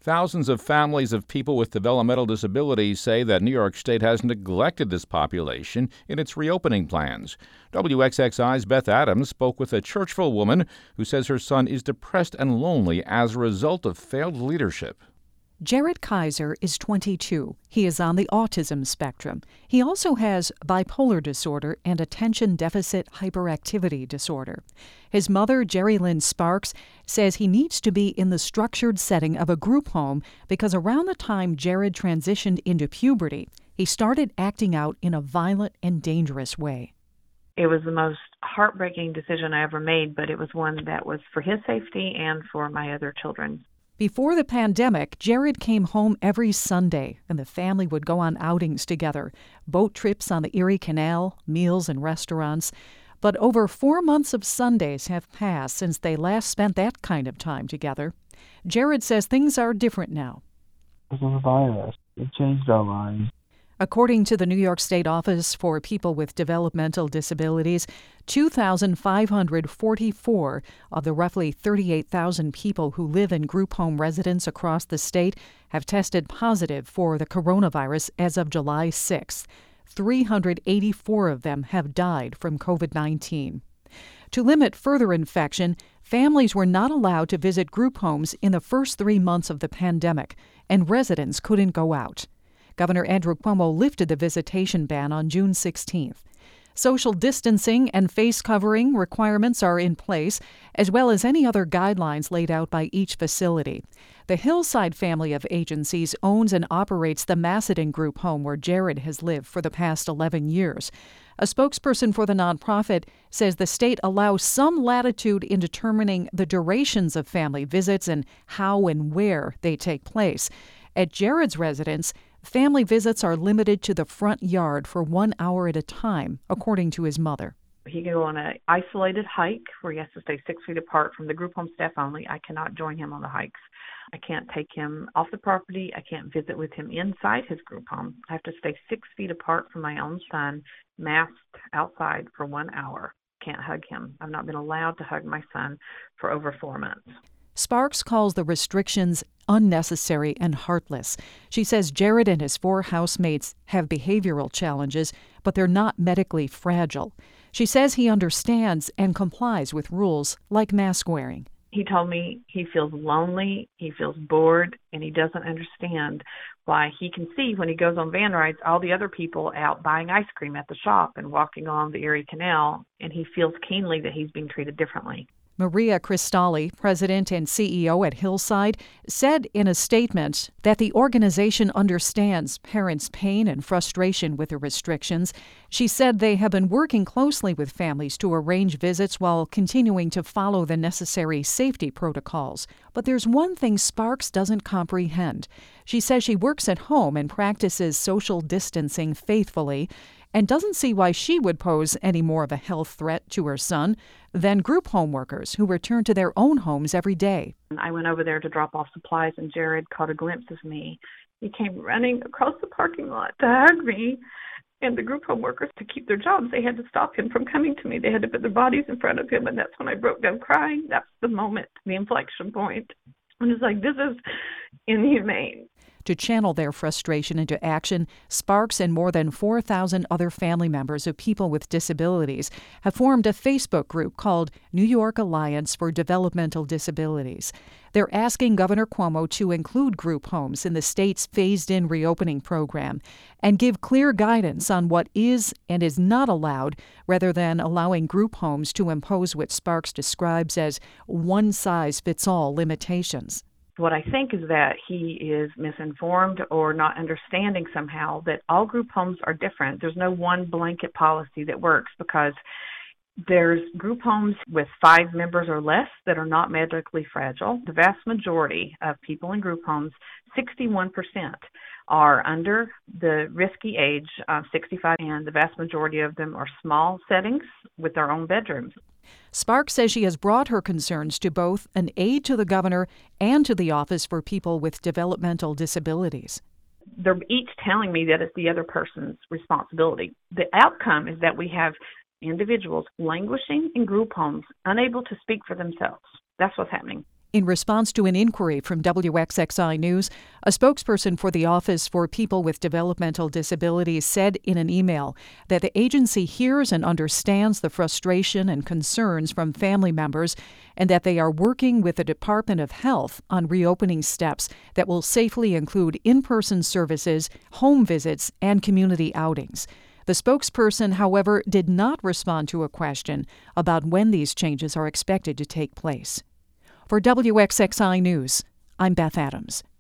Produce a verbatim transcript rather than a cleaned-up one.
Thousands of families of people with developmental disabilities say that New York State has neglected this population in its reopening plans. W X X I's Beth Adams spoke with a Churchville woman who says her son is depressed and lonely as a result of failed leadership. Jared Kaiser is twenty-two. He is on the autism spectrum. He also has bipolar disorder and attention deficit hyperactivity disorder. His mother, Jerry Lynn Sparks, says he needs to be in the structured setting of a group home because around the time Jared transitioned into puberty, he started acting out in a violent and dangerous way. It was the most heartbreaking decision I ever made, but it was one that was for his safety and for my other children. Before the pandemic, Jared came home every Sunday, and the family would go on outings together, boat trips on the Erie Canal, meals in restaurants. But over four months of Sundays have passed since they last spent that kind of time together. Jared says things are different now. This is a virus. It changed our lives. According to the New York State Office for People with Developmental Disabilities, two thousand five hundred forty-four of the roughly thirty-eight thousand people who live in group home residence across the state have tested positive for the coronavirus as of July sixth. three hundred eighty-four of them have died from covid nineteen. To limit further infection, families were not allowed to visit group homes in the first three months of the pandemic, and residents couldn't go out. Governor Andrew Cuomo lifted the visitation ban on June sixteenth. Social distancing and face covering requirements are in place, as well as any other guidelines laid out by each facility. The Hillside family of agencies owns and operates the Macedon Group home where Jared has lived for the past eleven years. A spokesperson for the nonprofit says the state allows some latitude in determining the durations of family visits and how and where they take place. At Jared's residence, family visits are limited to the front yard for one hour at a time, according to his mother. He can go on an isolated hike where he has to stay six feet apart from the group home staff only. I cannot join him on the hikes. I can't take him off the property. I can't visit with him inside his group home. I have to stay six feet apart from my own son, masked outside for one hour. Can't hug him. I've not been allowed to hug my son for over four months. Sparks calls the restrictions unnecessary and heartless. She says Jared and his four housemates have behavioral challenges, but they're not medically fragile. She says he understands and complies with rules like mask wearing. He told me he feels lonely, he feels bored, and he doesn't understand why he can see when he goes on van rides all the other people out buying ice cream at the shop and walking along the Erie Canal, and he feels keenly that he's being treated differently. Maria Cristalli, president and C E O at Hillside, said in a statement that the organization understands parents' pain and frustration with the restrictions. She said they have been working closely with families to arrange visits while continuing to follow the necessary safety protocols. But there's one thing Sparks doesn't comprehend. She says she works at home and practices social distancing faithfully, and doesn't see why she would pose any more of a health threat to her son than group home workers who return to their own homes every day. I went over there to drop off supplies, and Jared caught a glimpse of me. He came running across the parking lot to hug me. And the group home workers, to keep their jobs, they had to stop him from coming to me. They had to put their bodies in front of him, and that's when I broke down crying. That's the moment, the inflection point. And it's like, this is inhumane. To channel their frustration into action, Sparks and more than four thousand other family members of people with disabilities have formed a Facebook group called New York Alliance for Developmental Disabilities. They're asking Governor Cuomo to include group homes in the state's phased-in reopening program and give clear guidance on what is and is not allowed, rather than allowing group homes to impose what Sparks describes as one-size-fits-all limitations. What I think is that he is misinformed or not understanding somehow that all group homes are different. There's no one blanket policy that works, because there's group homes with five members or less that are not medically fragile. The vast majority of people in group homes, sixty-one percent, are under the risky age of sixty-five, and the vast majority of them are small settings with their own bedrooms. Sparks says she has brought her concerns to both an aide to the governor and to the Office for People with Developmental Disabilities. They're each telling me that it's the other person's responsibility. The outcome is that we have individuals languishing in group homes, unable to speak for themselves. That's what's happening. In response to an inquiry from W X X I News, a spokesperson for the Office for People with Developmental Disabilities said in an email that the agency hears and understands the frustration and concerns from family members and that they are working with the Department of Health on reopening steps that will safely include in-person services, home visits, and community outings. The spokesperson, however, did not respond to a question about when these changes are expected to take place. For W X X I News, I'm Beth Adams.